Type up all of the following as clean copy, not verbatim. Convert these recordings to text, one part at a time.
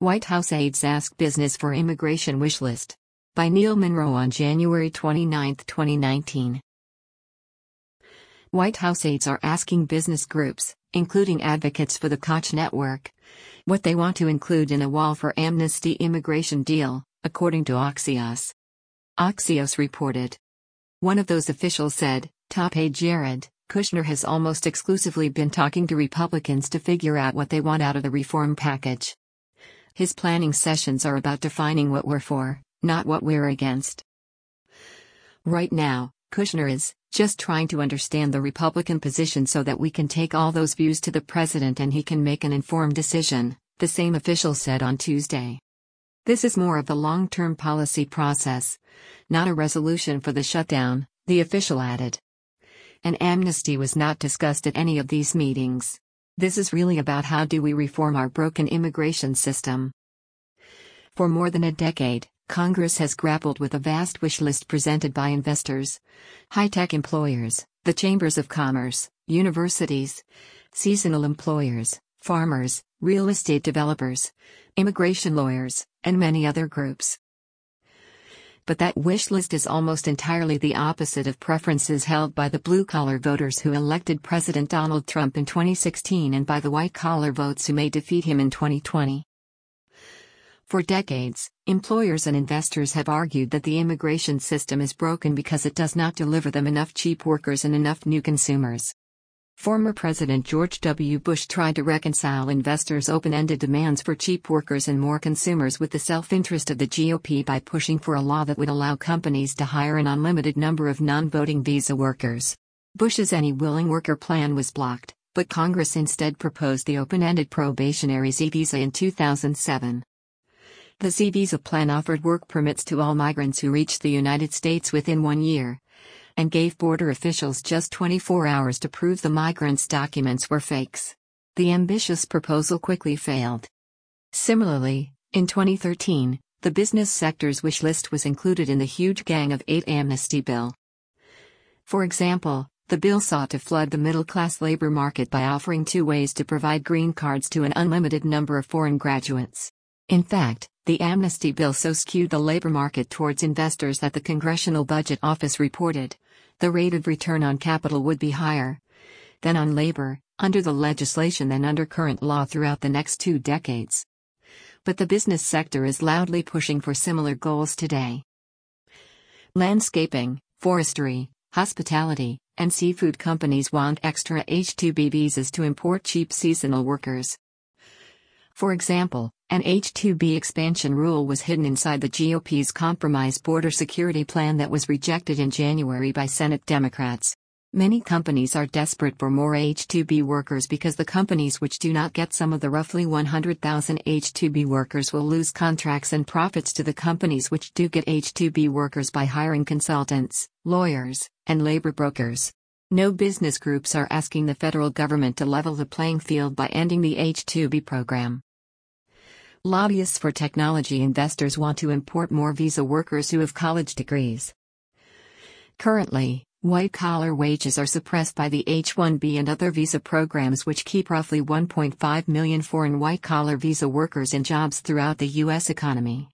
White House aides ask business for immigration wish list. By Neil Monroe on January 29, 2019. White House aides are asking business groups, including advocates for the Koch network, what they want to include in a wall for amnesty immigration deal, according to Axios. Axios reported. One of those officials said, top aide Jared Kushner has almost exclusively been talking to Republicans to figure out what they want out of the reform package. His planning sessions are about defining what we're for, not what we're against. Right now, Kushner is just trying to understand the Republican position so that we can take all those views to the president and he can make an informed decision, the same official said on Tuesday. This is more of the long-term policy process, not a resolution for the shutdown, the official added. An amnesty was not discussed at any of these meetings. This is really about how do we reform our broken immigration system. For more than a decade, Congress has grappled with a vast wish list presented by investors, high-tech employers, the chambers of commerce, universities, seasonal employers, farmers, real estate developers, immigration lawyers, and many other groups. But that wish list is almost entirely the opposite of preferences held by the blue-collar voters who elected President Donald Trump in 2016 and by the white-collar votes who may defeat him in 2020. For decades, employers and investors have argued that the immigration system is broken because it does not deliver them enough cheap workers and enough new consumers. Former President George W. Bush tried to reconcile investors' open-ended demands for cheap workers and more consumers with the self-interest of the GOP by pushing for a law that would allow companies to hire an unlimited number of non-voting visa workers. Bush's Any Willing Worker plan was blocked, but Congress instead proposed the open-ended probationary Z-visa in 2007. The Z-visa plan offered work permits to all migrants who reached the United States within 1 year, and gave border officials just 24 hours to prove the migrants' documents were fakes. The ambitious proposal quickly failed. Similarly, in 2013, the business sector's wish list was included in the huge Gang of 8 amnesty bill. For example, the bill sought to flood the middle-class labor market by offering 2 ways to provide green cards to an unlimited number of foreign graduates. In fact, the amnesty bill so skewed the labor market towards investors that the Congressional Budget Office reported the rate of return on capital would be higher than on labor, under the legislation than under current law throughout the next 2 decades. But the business sector is loudly pushing for similar goals today. Landscaping, forestry, hospitality, and seafood companies want extra H-2B visas to import cheap seasonal workers. For example, an H-2B expansion rule was hidden inside the GOP's compromise border security plan that was rejected in January by Senate Democrats. Many companies are desperate for more H-2B workers because the companies which do not get some of the roughly 100,000 H-2B workers will lose contracts and profits to the companies which do get H-2B workers by hiring consultants, lawyers, and labor brokers. No business groups are asking the federal government to level the playing field by ending the H-2B program. Lobbyists for technology investors want to import more visa workers who have college degrees. Currently, white-collar wages are suppressed by the H-1B and other visa programs which keep roughly 1.5 million foreign white-collar visa workers in jobs throughout the U.S. economy.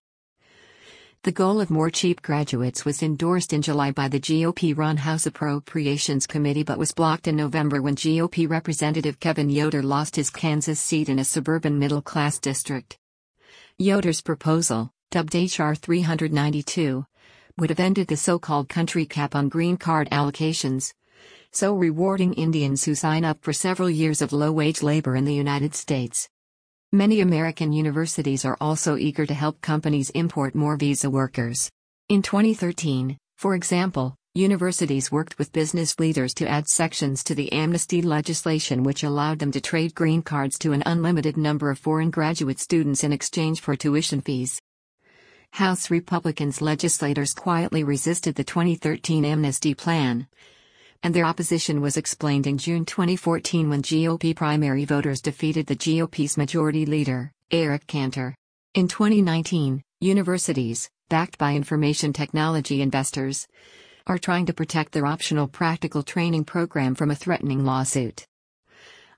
The goal of more cheap graduates was endorsed in July by the GOP-run House Appropriations Committee but was blocked in November when GOP Representative Kevin Yoder lost his Kansas seat in a suburban middle-class district. Yoder's proposal, dubbed H.R. 392, would have ended the so-called country cap on green card allocations, so rewarding Indians who sign up for several years of low-wage labor in the United States. Many American universities are also eager to help companies import more visa workers. In 2013, for example, universities worked with business leaders to add sections to the amnesty legislation which allowed them to trade green cards to an unlimited number of foreign graduate students in exchange for tuition fees. House Republicans legislators quietly resisted the 2013 amnesty plan, and their opposition was explained in June 2014 when GOP primary voters defeated the GOP's majority leader, Eric Cantor. In 2019, universities, backed by information technology investors, are trying to protect their optional practical training program from a threatening lawsuit.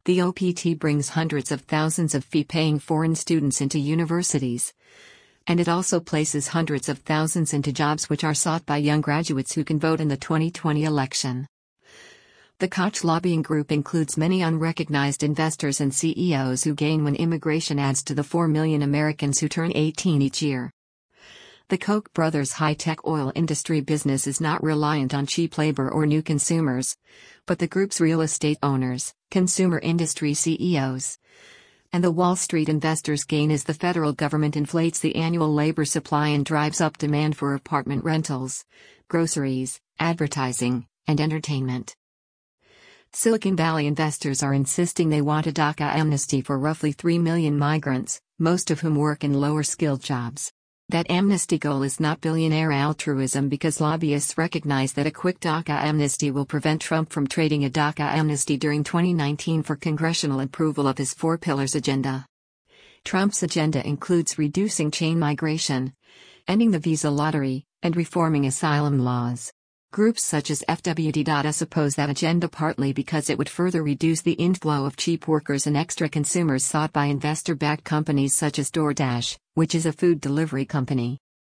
The OPT brings hundreds of thousands of fee-paying foreign students into universities. And it also places hundreds of thousands into jobs which are sought by young graduates who can vote in the 2020 election. The Koch lobbying group includes many unrecognized investors and CEOs who gain when immigration adds to the 4 million Americans who turn 18 each year. The Koch brothers' high-tech oil industry business is not reliant on cheap labor or new consumers, but the group's real estate owners, consumer industry CEOs, and the Wall Street investors gain as the federal government inflates the annual labor supply and drives up demand for apartment rentals, groceries, advertising, and entertainment. Silicon Valley investors are insisting they want a DACA amnesty for roughly 3 million migrants, most of whom work in lower-skilled jobs. That amnesty goal is not billionaire altruism because lobbyists recognize that a quick DACA amnesty will prevent Trump from trading a DACA amnesty during 2019 for congressional approval of his 4 pillars agenda. Trump's agenda includes reducing chain migration, ending the visa lottery, and reforming asylum laws. Groups such as FWD.us oppose that agenda partly because it would further reduce the inflow of cheap workers and extra consumers sought by investor-backed companies such as DoorDash, which is a food delivery company.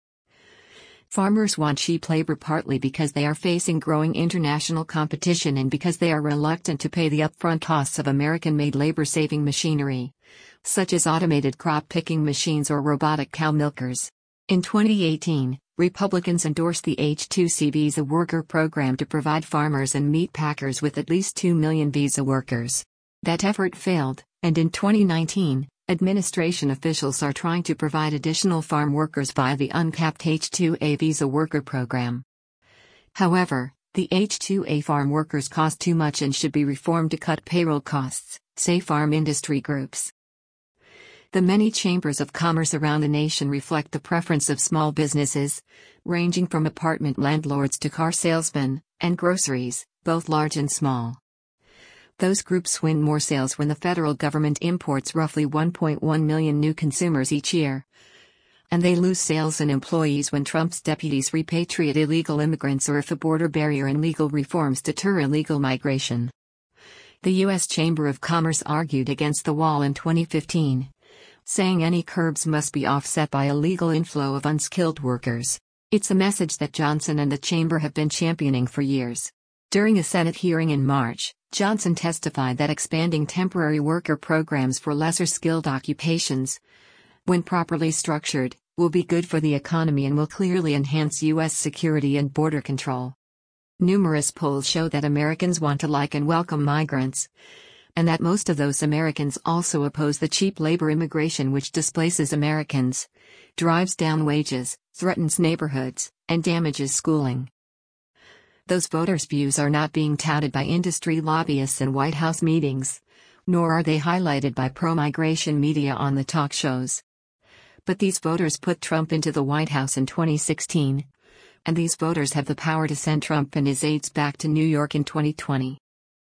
Farmers want cheap labor partly because they are facing growing international competition and because they are reluctant to pay the upfront costs of American-made labor-saving machinery, such as automated crop-picking machines or robotic cow milkers. In 2018, Republicans endorsed the H-2C visa worker program to provide farmers and meat packers with at least 2 million visa workers. That effort failed, and in 2019, administration officials are trying to provide additional farm workers via the uncapped H-2A visa worker program. However, the H-2A farm workers cost too much and should be reformed to cut payroll costs, say farm industry groups. The many chambers of commerce around the nation reflect the preference of small businesses, ranging from apartment landlords to car salesmen, and groceries, both large and small. Those groups win more sales when the federal government imports roughly 1.1 million new consumers each year. And they lose sales and employees when Trump's deputies repatriate illegal immigrants or if a border barrier and legal reforms deter illegal migration. The U.S. Chamber of Commerce argued against the wall in 2015. Saying any curbs must be offset by a legal inflow of unskilled workers. It's a message that Johnson and the chamber have been championing for years. During a Senate hearing in March, Johnson testified that expanding temporary worker programs for lesser-skilled occupations, when properly structured, will be good for the economy and will clearly enhance U.S. security and border control. Numerous polls show that Americans want to like and welcome migrants, and that most of those Americans also oppose the cheap labor immigration which displaces Americans, drives down wages, threatens neighborhoods, and damages schooling. Those voters' views are not being touted by industry lobbyists in White House meetings, nor are they highlighted by pro-migration media on the talk shows. But these voters put Trump into the White House in 2016, and these voters have the power to send Trump and his aides back to New York in 2020.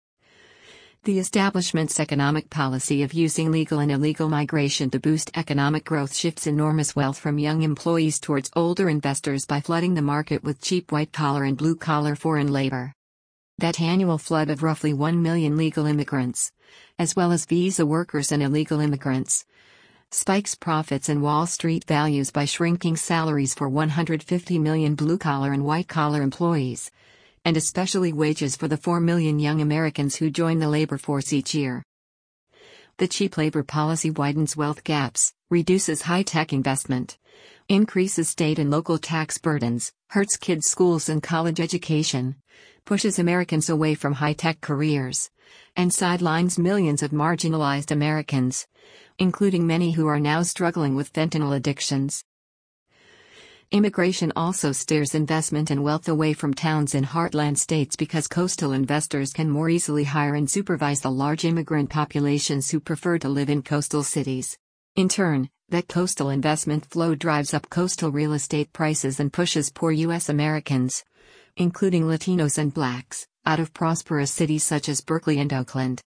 The establishment's economic policy of using legal and illegal migration to boost economic growth shifts enormous wealth from young employees towards older investors by flooding the market with cheap white-collar and blue-collar foreign labor. That annual flood of roughly 1 million legal immigrants, as well as visa workers and illegal immigrants, spikes profits and Wall Street values by shrinking salaries for 150 million blue-collar and white-collar employees, and especially wages for the 4 million young Americans who join the labor force each year. The cheap labor policy widens wealth gaps, reduces high-tech investment, increases state and local tax burdens, hurts kids' schools and college education, pushes Americans away from high-tech careers, and sidelines millions of marginalized Americans, including many who are now struggling with fentanyl addictions. Immigration also steers investment and wealth away from towns in heartland states because coastal investors can more easily hire and supervise the large immigrant populations who prefer to live in coastal cities. In turn, that coastal investment flow drives up coastal real estate prices and pushes poor U.S. Americans, including Latinos and blacks, out of prosperous cities such as Berkeley and Oakland.